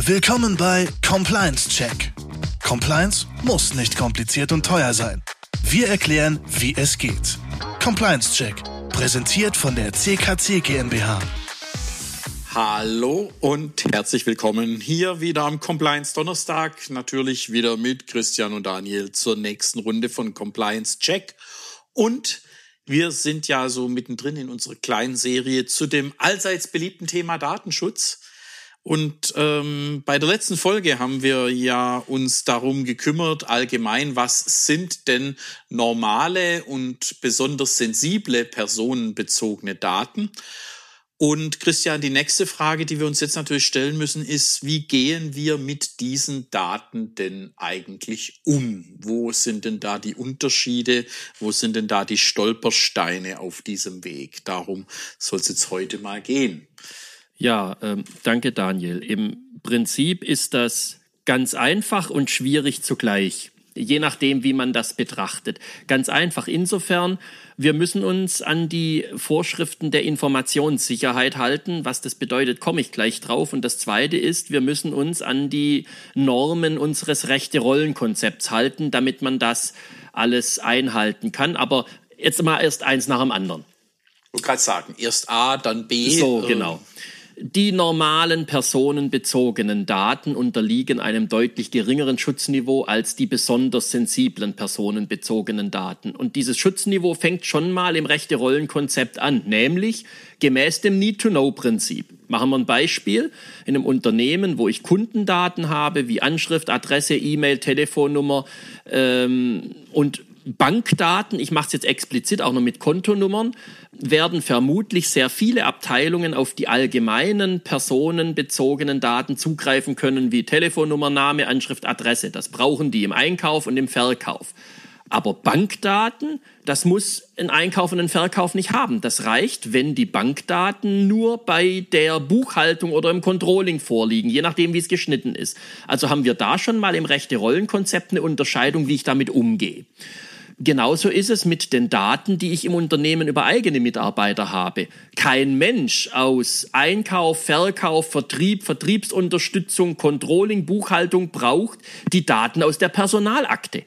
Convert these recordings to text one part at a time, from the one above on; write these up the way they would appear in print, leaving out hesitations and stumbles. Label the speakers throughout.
Speaker 1: Willkommen bei Compliance Check. Compliance muss nicht kompliziert und teuer sein. Wir erklären, wie es geht. Compliance Check, präsentiert von der CKC GmbH.
Speaker 2: Hallo und herzlich willkommen hier wieder am Compliance Donnerstag. Natürlich wieder mit Christian und Daniel zur nächsten Runde von Compliance Check. Und wir sind ja so mittendrin in unserer kleinen Serie zu dem allseits beliebten Thema Datenschutz. Und bei der letzten Folge haben wir ja uns darum gekümmert, allgemein, was sind denn normale und besonders sensible personenbezogene Daten? Und Christian, die nächste Frage, die wir uns jetzt natürlich stellen müssen, ist, wie gehen wir mit diesen Daten denn eigentlich um? Wo sind denn da die Unterschiede? Wo sind denn da die Stolpersteine auf diesem Weg? Darum soll es jetzt heute mal gehen.
Speaker 3: Ja, danke Daniel. Im Prinzip ist das ganz einfach und schwierig zugleich, je nachdem, wie man das betrachtet. Ganz einfach insofern, wir müssen uns an die Vorschriften der Informationssicherheit halten. Was das bedeutet, komme ich gleich drauf. Und das Zweite ist, wir müssen uns an die Normen unseres Rechte-Rollen-Konzepts halten, damit man das alles einhalten kann. Aber jetzt mal erst eins nach dem anderen.
Speaker 2: Du kannst sagen, erst A, dann B.
Speaker 3: So, genau. Die normalen personenbezogenen Daten unterliegen einem deutlich geringeren Schutzniveau als die besonders sensiblen personenbezogenen Daten. Und dieses Schutzniveau fängt schon mal im Rechte-Rollen-Konzept an, nämlich gemäß dem Need-to-Know-Prinzip. Machen wir ein Beispiel. In einem Unternehmen, wo ich Kundendaten habe, wie Anschrift, Adresse, E-Mail, Telefonnummer und Bankdaten, ich mache es jetzt explizit auch noch mit Kontonummern, werden vermutlich sehr viele Abteilungen auf die allgemeinen personenbezogenen Daten zugreifen können, wie Telefonnummer, Name, Anschrift, Adresse. Das brauchen die im Einkauf und im Verkauf. Aber Bankdaten, das muss ein Einkauf und ein Verkauf nicht haben. Das reicht, wenn die Bankdaten nur bei der Buchhaltung oder im Controlling vorliegen, je nachdem, wie es geschnitten ist. Also haben wir da schon mal im Rechte-Rollen-Konzept eine Unterscheidung, wie ich damit umgehe. Genauso ist es mit den Daten, die ich im Unternehmen über eigene Mitarbeiter habe. Kein Mensch aus Einkauf, Verkauf, Vertrieb, Vertriebsunterstützung, Controlling, Buchhaltung braucht die Daten aus der Personalakte.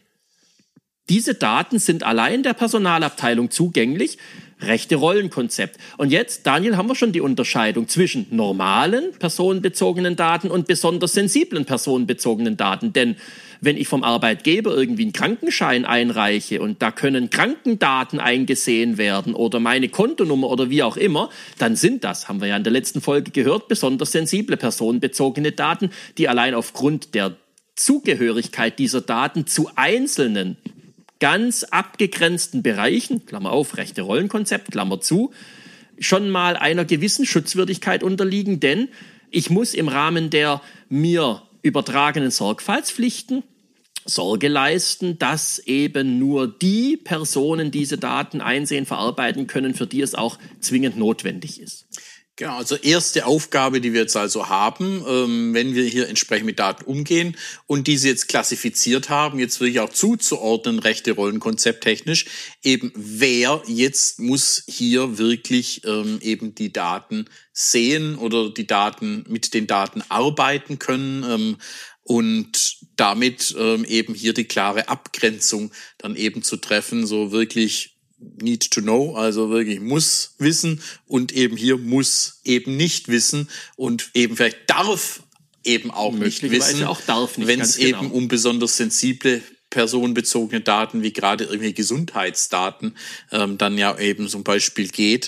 Speaker 3: Diese Daten sind allein der Personalabteilung zugänglich. Rechte-Rollen-Konzept. Und jetzt, Daniel, haben wir schon die Unterscheidung zwischen normalen personenbezogenen Daten und besonders sensiblen personenbezogenen Daten. Denn wenn ich vom Arbeitgeber irgendwie einen Krankenschein einreiche und da können Krankendaten eingesehen werden oder meine Kontonummer oder wie auch immer, dann sind das, haben wir ja in der letzten Folge gehört, besonders sensible personenbezogene Daten, die allein aufgrund der Zugehörigkeit dieser Daten zu einzelnen ganz abgegrenzten Bereichen, Klammer auf, Rechte-Rollen-Konzept, Klammer zu, schon mal einer gewissen Schutzwürdigkeit unterliegen, denn ich muss im Rahmen der mir übertragenen Sorgfaltspflichten Sorge leisten, dass eben nur die Personen diese Daten einsehen, verarbeiten können, für die es auch zwingend notwendig ist.
Speaker 2: Genau, also erste Aufgabe, die wir jetzt also haben, wenn wir hier entsprechend mit Daten umgehen und diese jetzt klassifiziert haben, jetzt wirklich auch zuzuordnen, Rechte-Rollen-Konzept technisch, eben wer jetzt muss hier wirklich eben die Daten sehen oder die Daten mit den Daten arbeiten können und damit eben hier die klare Abgrenzung dann eben zu treffen, so wirklich need to know, also wirklich muss wissen und eben hier muss eben nicht wissen und eben vielleicht darf eben auch nicht wissen, wenn es eben um besonders sensible personenbezogene Daten wie gerade irgendwie Gesundheitsdaten dann ja eben zum Beispiel geht,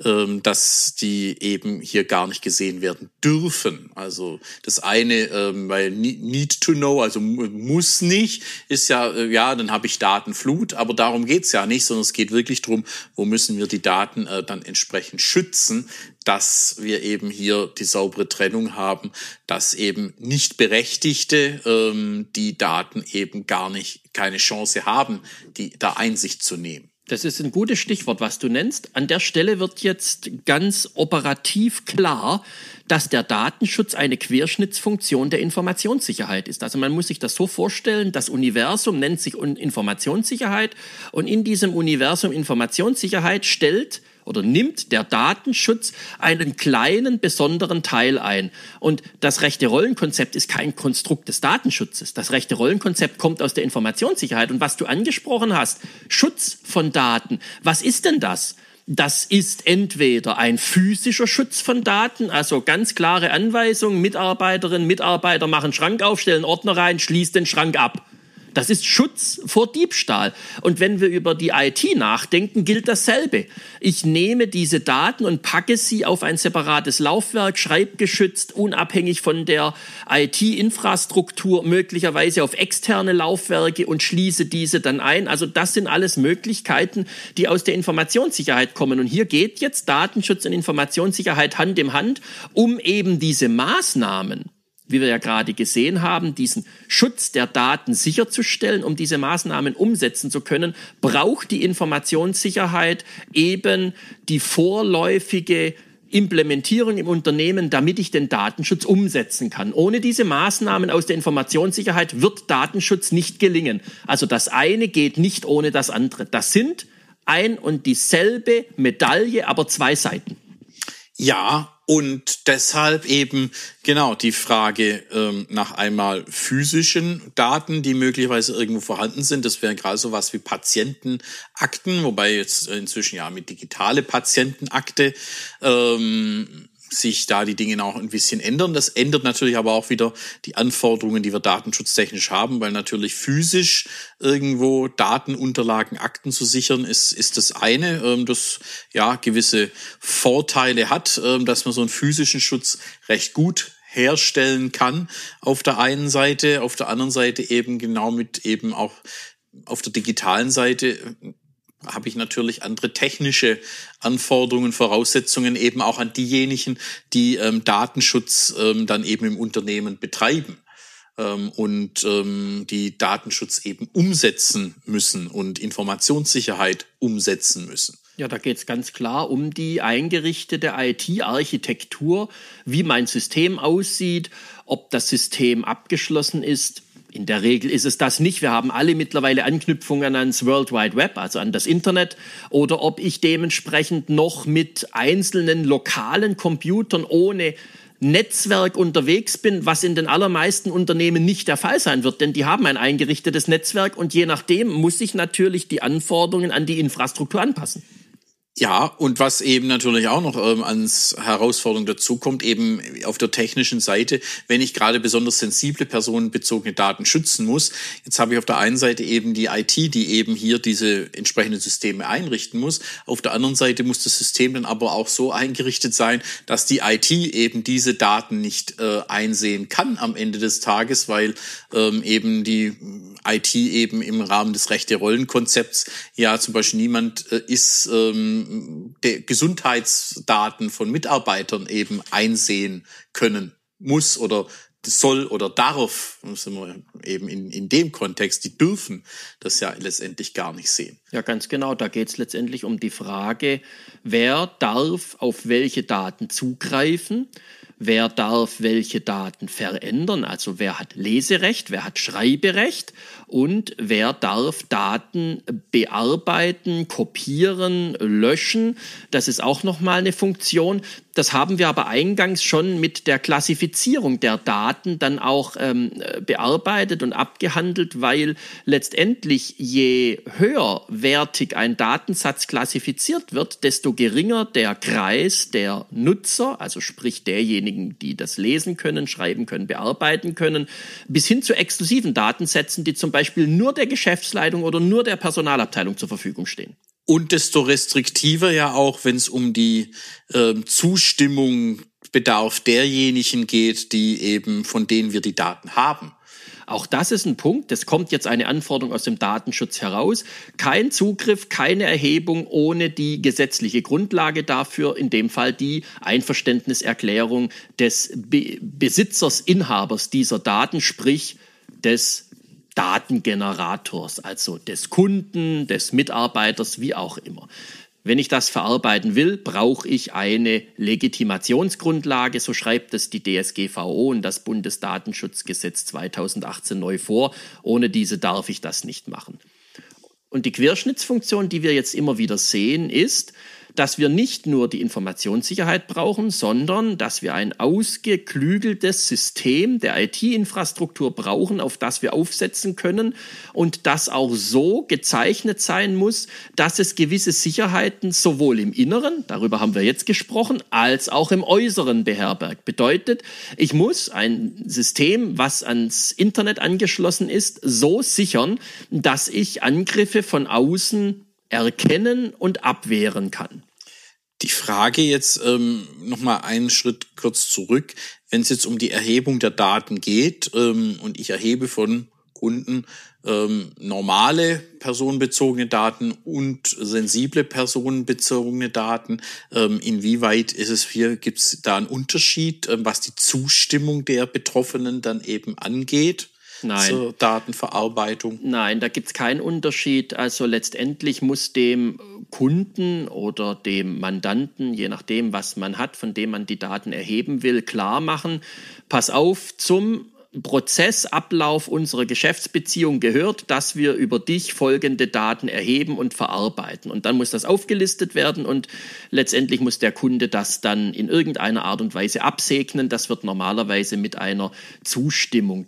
Speaker 2: dass die eben hier gar nicht gesehen werden dürfen. Also das eine, weil need to know, also muss nicht, ist ja, dann habe ich Datenflut, aber darum geht's ja nicht, sondern es geht wirklich darum, wo müssen wir die Daten dann entsprechend schützen, dass wir eben hier die saubere Trennung haben, dass eben nicht Berechtigte die Daten eben keine Chance haben, da Einsicht zu nehmen.
Speaker 3: Das ist ein gutes Stichwort, was du nennst. An der Stelle wird jetzt ganz operativ klar, dass der Datenschutz eine Querschnittsfunktion der Informationssicherheit ist. Also man muss sich das so vorstellen, das Universum nennt sich Informationssicherheit und in diesem Universum Informationssicherheit stellt oder nimmt der Datenschutz einen kleinen, besonderen Teil ein. Und das Rechte-Rollen-Konzept ist kein Konstrukt des Datenschutzes. Das Rechte-Rollen-Konzept kommt aus der Informationssicherheit. Und was du angesprochen hast, Schutz von Daten, was ist denn das? Das ist entweder ein physischer Schutz von Daten, also ganz klare Anweisungen, Mitarbeiterinnen, Mitarbeiter machen Schrank auf, stellen Ordner rein, schließt den Schrank ab. Das ist Schutz vor Diebstahl. Und wenn wir über die IT nachdenken, gilt dasselbe. Ich nehme diese Daten und packe sie auf ein separates Laufwerk, schreibgeschützt, unabhängig von der IT-Infrastruktur, möglicherweise auf externe Laufwerke und schließe diese dann ein. Also das sind alles Möglichkeiten, die aus der Informationssicherheit kommen. Und hier geht jetzt Datenschutz und Informationssicherheit Hand in Hand, um eben diese Maßnahmen, wie wir ja gerade gesehen haben, diesen Schutz der Daten sicherzustellen, um diese Maßnahmen umsetzen zu können, braucht die Informationssicherheit eben die vorläufige Implementierung im Unternehmen, damit ich den Datenschutz umsetzen kann. Ohne diese Maßnahmen aus der Informationssicherheit wird Datenschutz nicht gelingen. Also das eine geht nicht ohne das andere. Das sind ein und dieselbe Medaille, aber zwei Seiten.
Speaker 2: Ja, und deshalb eben genau die Frage nach einmal physischen Daten, die möglicherweise irgendwo vorhanden sind. Das wäre gerade so was wie Patientenakten, wobei jetzt inzwischen ja mit digitale Patientenakte sich da die Dinge auch ein bisschen ändern. Das ändert natürlich aber auch wieder die Anforderungen, die wir datenschutztechnisch haben, weil natürlich physisch irgendwo Datenunterlagen, Akten zu sichern, ist das eine, das ja gewisse Vorteile hat, dass man so einen physischen Schutz recht gut herstellen kann auf der einen Seite, auf der anderen Seite eben genau mit eben auch auf der digitalen Seite habe ich natürlich andere technische Anforderungen, Voraussetzungen eben auch an diejenigen, die Datenschutz dann eben im Unternehmen betreiben und die Datenschutz eben umsetzen müssen und Informationssicherheit umsetzen müssen.
Speaker 3: Ja, da geht es ganz klar um die eingerichtete IT-Architektur, wie mein System aussieht, ob das System abgeschlossen ist. In der Regel ist es das nicht. Wir haben alle mittlerweile Anknüpfungen ans World Wide Web, also an das Internet, oder ob ich dementsprechend noch mit einzelnen lokalen Computern ohne Netzwerk unterwegs bin, was in den allermeisten Unternehmen nicht der Fall sein wird, denn die haben ein eingerichtetes Netzwerk und je nachdem muss sich natürlich die Anforderungen an die Infrastruktur anpassen.
Speaker 2: Ja, und was eben natürlich auch noch ans Herausforderung dazu kommt, eben auf der technischen Seite, wenn ich gerade besonders sensible personenbezogene Daten schützen muss. Jetzt habe ich auf der einen Seite eben die IT, die eben hier diese entsprechenden Systeme einrichten muss. Auf der anderen Seite muss das System dann aber auch so eingerichtet sein, dass die IT eben diese Daten nicht einsehen kann am Ende des Tages, weil eben die IT eben im Rahmen des Rechte-Rollen-Konzepts ja zum Beispiel niemand ist, der Gesundheitsdaten von Mitarbeitern eben einsehen können muss oder soll oder darf, müssen wir eben in dem Kontext, die dürfen das ja letztendlich gar nicht sehen.
Speaker 3: Ja, ganz genau. Da geht es letztendlich um die Frage, wer darf auf welche Daten zugreifen, wer darf welche Daten verändern, also wer hat Leserecht, wer hat Schreiberecht und wer darf Daten bearbeiten, kopieren, löschen. Das ist auch nochmal eine Funktion. Das haben wir aber eingangs schon mit der Klassifizierung der Daten dann auch bearbeitet und abgehandelt, weil letztendlich je höherwertig ein Datensatz klassifiziert wird, desto geringer der Kreis der Nutzer, also sprich derjenigen, die das lesen können, schreiben können, bearbeiten können, bis hin zu exklusiven Datensätzen, die zum Beispiel nur der Geschäftsleitung oder nur der Personalabteilung zur Verfügung stehen.
Speaker 2: Und desto restriktiver ja auch, wenn es um die Zustimmung bedarf derjenigen geht, die eben von denen wir die Daten haben.
Speaker 3: Auch das ist ein Punkt. Es kommt jetzt eine Anforderung aus dem Datenschutz heraus. Kein Zugriff, keine Erhebung ohne die gesetzliche Grundlage dafür, in dem Fall die Einverständniserklärung des Besitzers, Inhabers dieser Daten, sprich des Datengenerators, also des Kunden, des Mitarbeiters, wie auch immer. Wenn ich das verarbeiten will, brauche ich eine Legitimationsgrundlage, so schreibt es die DSGVO und das Bundesdatenschutzgesetz 2018 neu vor. Ohne diese darf ich das nicht machen. Und die Querschnittsfunktion, die wir jetzt immer wieder sehen, ist, dass wir nicht nur die Informationssicherheit brauchen, sondern dass wir ein ausgeklügeltes System der IT-Infrastruktur brauchen, auf das wir aufsetzen können und das auch so gezeichnet sein muss, dass es gewisse Sicherheiten sowohl im Inneren, darüber haben wir jetzt gesprochen, als auch im Äußeren beherbergt. Bedeutet, ich muss ein System, was ans Internet angeschlossen ist, so sichern, dass ich Angriffe von außen erkennen und abwehren kann.
Speaker 2: Die Frage jetzt nochmal einen Schritt kurz zurück. Wenn es jetzt um die Erhebung der Daten geht und ich erhebe von Kunden normale personenbezogene Daten und sensible personenbezogene Daten, inwieweit gibt es da einen Unterschied, was die Zustimmung der Betroffenen dann eben angeht?
Speaker 3: Nein.
Speaker 2: Zur Datenverarbeitung?
Speaker 3: Nein, da gibt's keinen Unterschied. Also letztendlich muss dem Kunden oder dem Mandanten, je nachdem, was man hat, von dem man die Daten erheben will, klar machen, pass auf, zum Prozessablauf unserer Geschäftsbeziehung gehört, dass wir über dich folgende Daten erheben und verarbeiten. Und dann muss das aufgelistet werden und letztendlich muss der Kunde das dann in irgendeiner Art und Weise absegnen. Das wird normalerweise mit einer Zustimmung,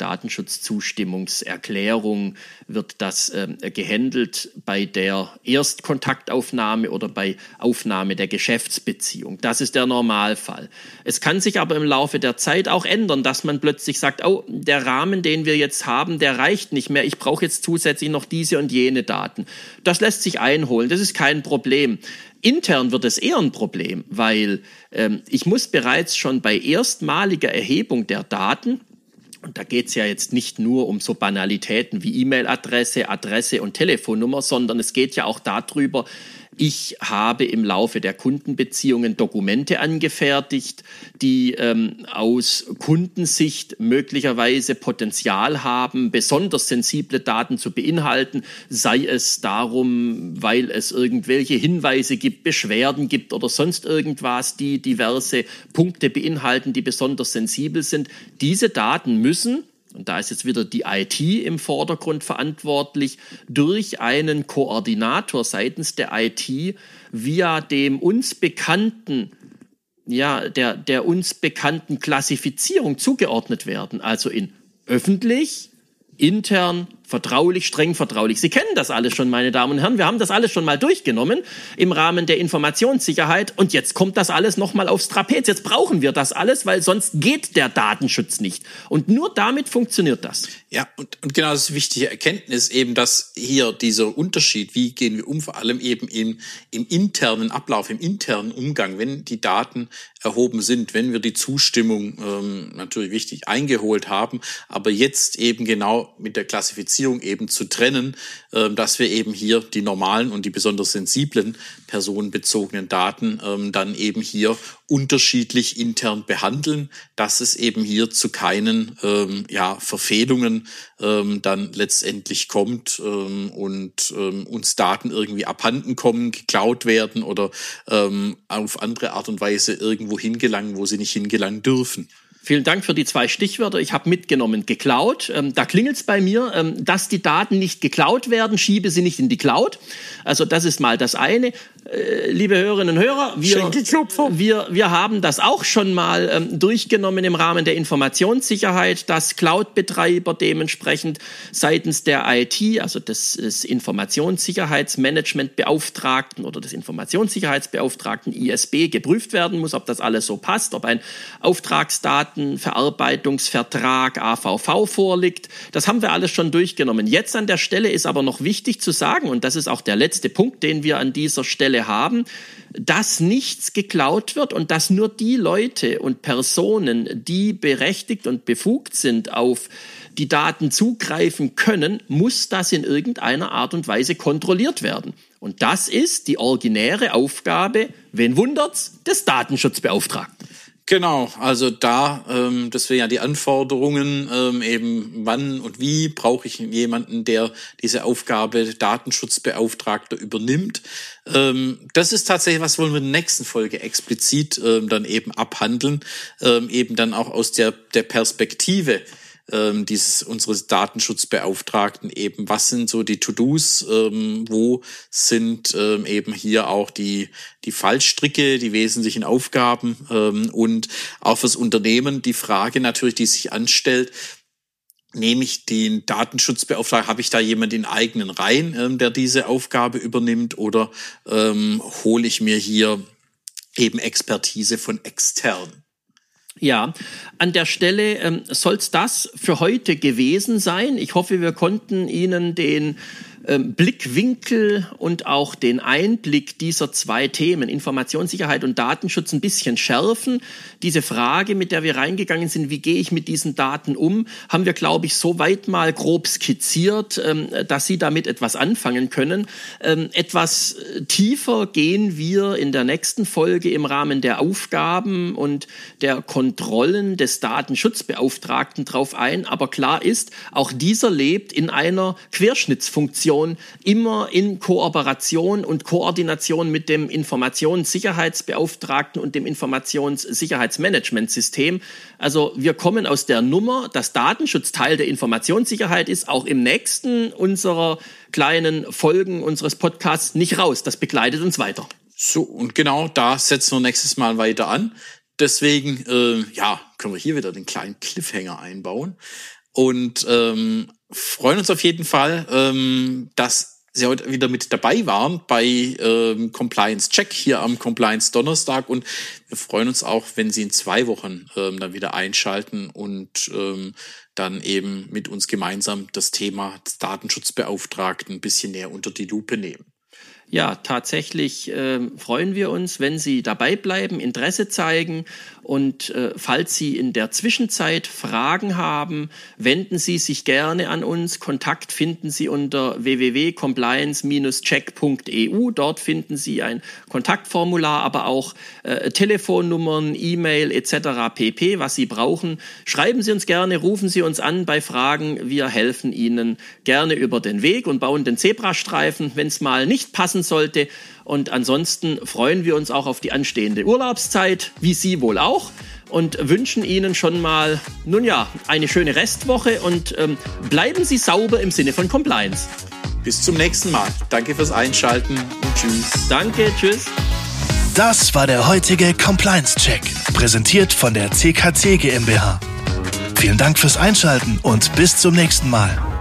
Speaker 3: Datenschutzzustimmungserklärung wird das gehandelt bei der Erstkontaktaufnahme oder bei Aufnahme der Geschäftsbeziehung. Das ist der Normalfall. Es kann sich aber im Laufe der Zeit auch ändern, dass man plötzlich sagt, oh, der Rahmen, den wir jetzt haben, der reicht nicht mehr. Ich brauche jetzt zusätzlich noch diese und jene Daten. Das lässt sich einholen. Das ist kein Problem. Intern wird es eher ein Problem, weil ich muss bereits schon bei erstmaliger Erhebung der Daten, und da geht es ja jetzt nicht nur um so Banalitäten wie E-Mail-Adresse, Adresse und Telefonnummer, sondern es geht ja auch darüber, ich habe im Laufe der Kundenbeziehungen Dokumente angefertigt, die aus Kundensicht möglicherweise Potenzial haben, besonders sensible Daten zu beinhalten, sei es darum, weil es irgendwelche Hinweise gibt, Beschwerden gibt oder sonst irgendwas, die diverse Punkte beinhalten, die besonders sensibel sind. Diese Daten müssen, und da ist jetzt wieder die IT im Vordergrund verantwortlich, durch einen Koordinator seitens der IT via dem uns bekannten, der uns bekannten Klassifizierung zugeordnet werden. Also in öffentlich, intern, vertraulich, streng vertraulich. Sie kennen das alles schon, meine Damen und Herren. Wir haben das alles schon mal durchgenommen im Rahmen der Informationssicherheit. Und jetzt kommt das alles nochmal aufs Trapez. Jetzt brauchen wir das alles, weil sonst geht der Datenschutz nicht. Und nur damit funktioniert das.
Speaker 2: Ja, und genau das ist eine wichtige Erkenntnis eben, dass hier dieser Unterschied, wie gehen wir um, vor allem eben im internen Ablauf, im internen Umgang, wenn die Daten erhoben sind, wenn wir die Zustimmung natürlich wichtig eingeholt haben, aber jetzt eben genau mit der Klassifizierung eben zu trennen, dass wir eben hier die normalen und die besonders sensiblen personenbezogenen Daten dann eben hier unterschiedlich intern behandeln, dass es eben hier zu keinen Verfehlungen dann letztendlich kommt und uns Daten irgendwie abhanden kommen, geklaut werden oder auf andere Art und Weise irgendwo hingelangen, wo sie nicht hingelangen dürfen.
Speaker 3: Vielen Dank für die 2 Stichwörter. Ich habe mitgenommen, geklaut. Da klingelt's bei mir, dass die Daten nicht geklaut werden, schiebe sie nicht in die Cloud. Also das ist mal das eine. Liebe Hörerinnen und Hörer, wir haben das auch schon mal durchgenommen im Rahmen der Informationssicherheit, dass Cloud-Betreiber dementsprechend seitens der IT, also des Informationssicherheitsmanagementbeauftragten oder des Informationssicherheitsbeauftragten ISB geprüft werden muss, ob das alles so passt, ob ein Auftragsdatenverarbeitungsvertrag AVV vorliegt. Das haben wir alles schon durchgenommen. Jetzt an der Stelle ist aber noch wichtig zu sagen, und das ist auch der letzte Punkt, den wir an dieser Stelle haben, dass nichts geklaut wird und dass nur die Leute und Personen, die berechtigt und befugt sind, auf die Daten zugreifen können, muss das in irgendeiner Art und Weise kontrolliert werden. Und das ist die originäre Aufgabe, wen wundert's, des Datenschutzbeauftragten.
Speaker 2: Genau, also das wären ja die Anforderungen, eben wann und wie brauche ich jemanden, der diese Aufgabe Datenschutzbeauftragter übernimmt. Das ist tatsächlich, was wollen wir in der nächsten Folge explizit dann eben abhandeln, eben dann auch aus der Perspektive unseres Datenschutzbeauftragten eben, was sind so die To-Dos, wo sind eben hier auch die Fallstricke, die wesentlichen Aufgaben und auch fürs Unternehmen die Frage natürlich, die sich anstellt, nehme ich den Datenschutzbeauftragten, habe ich da jemanden in eigenen Reihen, der diese Aufgabe übernimmt, oder hole ich mir hier eben Expertise von extern?
Speaker 3: Ja, an der Stelle soll es das für heute gewesen sein. Ich hoffe, wir konnten Ihnen den Blickwinkel und auch den Einblick dieser zwei Themen, Informationssicherheit und Datenschutz, ein bisschen schärfen. Diese Frage, mit der wir reingegangen sind, wie gehe ich mit diesen Daten um, haben wir, glaube ich, so weit mal grob skizziert, dass Sie damit etwas anfangen können. Etwas tiefer gehen wir in der nächsten Folge im Rahmen der Aufgaben und der Kontrollen des Datenschutzbeauftragten drauf ein. Aber klar ist, auch dieser lebt in einer Querschnittsfunktion, immer in Kooperation und Koordination mit dem Informationssicherheitsbeauftragten und dem Informationssicherheitsmanagementsystem. Also wir kommen aus der Nummer, dass Datenschutz Teil der Informationssicherheit ist, auch im nächsten unserer kleinen Folgen unseres Podcasts nicht raus. Das begleitet uns weiter.
Speaker 2: So, und genau da setzen wir nächstes Mal weiter an. Deswegen, können wir hier wieder den kleinen Cliffhanger einbauen. Und freuen uns auf jeden Fall, dass Sie heute wieder mit dabei waren bei Compliance Check hier am Compliance Donnerstag, und wir freuen uns auch, wenn Sie in 2 Wochen dann wieder einschalten und dann eben mit uns gemeinsam das Thema des Datenschutzbeauftragten ein bisschen näher unter die Lupe nehmen.
Speaker 3: Ja, tatsächlich freuen wir uns, wenn Sie dabei bleiben, Interesse zeigen, und falls Sie in der Zwischenzeit Fragen haben, wenden Sie sich gerne an uns. Kontakt finden Sie unter www.compliance-check.eu. Dort finden Sie ein Kontaktformular, aber auch Telefonnummern, E-Mail etc. pp., was Sie brauchen. Schreiben Sie uns gerne, rufen Sie uns an bei Fragen. Wir helfen Ihnen gerne über den Weg und bauen den Zebrastreifen, wenn es mal nicht passen sollte. Und ansonsten freuen wir uns auch auf die anstehende Urlaubszeit, wie Sie wohl auch, und wünschen Ihnen schon mal, eine schöne Restwoche, und bleiben Sie sauber im Sinne von Compliance.
Speaker 2: Bis zum nächsten Mal. Danke fürs Einschalten und tschüss.
Speaker 3: Danke, tschüss.
Speaker 1: Das war der heutige Compliance Check, präsentiert von der CKC GmbH. Vielen Dank fürs Einschalten und bis zum nächsten Mal.